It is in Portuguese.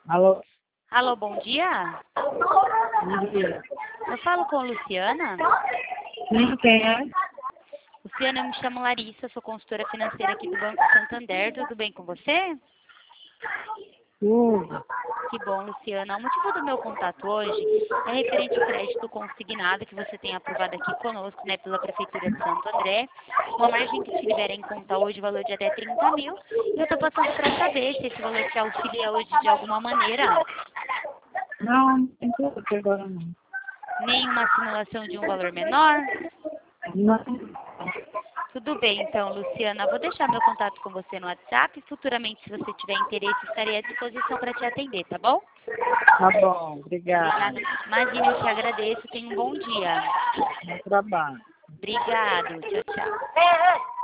Alô? Alô, bom dia. Bom dia. Eu falo com a Luciana. Sim, quem é? Luciana, eu me chamo Larissa, sou consultora financeira aqui do Banco Santander. Tudo bem com você? Tudo. Que bom, Luciana. O motivo do meu contato hoje é referente ao crédito consignado que você tem aprovado aqui conosco, né, pela Prefeitura de Santo André. Uma margem que te libera em conta hoje, valor de até 30 mil. E eu estou passando para saber se esse valor te auxilia hoje de alguma maneira. Não, não tem tudo aqui agora não. Nenhuma simulação de um valor menor? Não. Tudo bem, então, Luciana. Vou deixar meu contato com você no WhatsApp. Futuramente, se você tiver interesse, estarei à disposição para te atender, tá bom? Tá bom, obrigada. Obrigada. Imagina, eu te agradeço. Tenha um bom dia. Bom trabalho. Obrigado. Tchau, tchau.